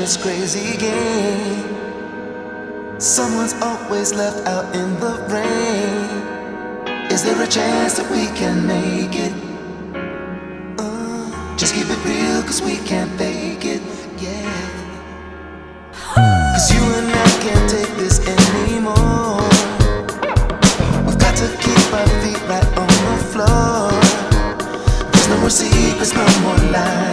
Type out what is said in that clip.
this crazy game. Someone's always left out in the rain. Is there a chance that we can make it? Just keep it real, cause we can't fake it, yeah. Cause you and I can't take this anymore. We've got to keep our feet right on the floor. There's no more secrets, no more lies.